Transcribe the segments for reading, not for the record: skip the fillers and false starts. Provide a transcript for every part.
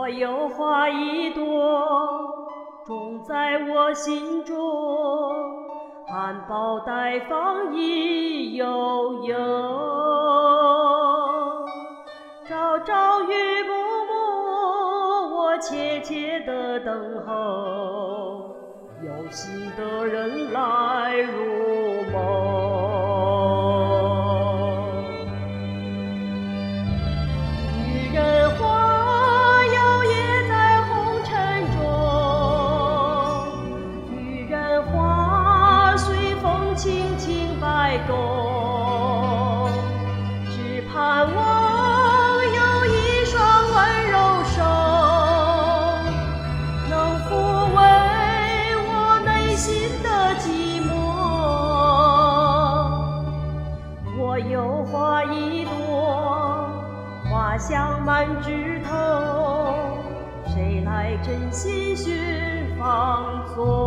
我有花一朵，种在我心中，含苞待放意悠悠。朝朝与暮暮，我切切地等候，有心的人来入梦。女人花摇曳在红尘中，女人花随风轻轻摆动，只盼望有一双温柔手，能抚慰我内心的寂寞。我有花一朵，花香满枝头，谁来真心寻芳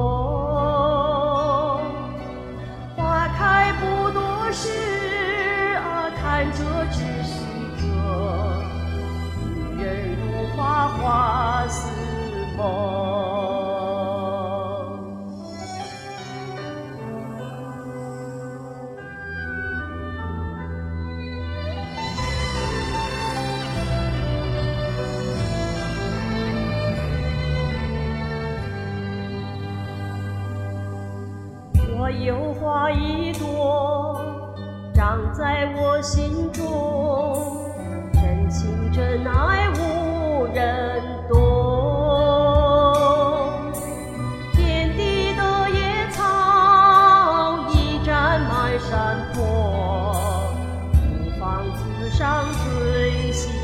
踪？花开不多时啊，看着只是这女人如花，花似梦。我有花一朵，长在我心中，真情真爱无人懂。天地的野草已占满山坡，孤芳自赏最喜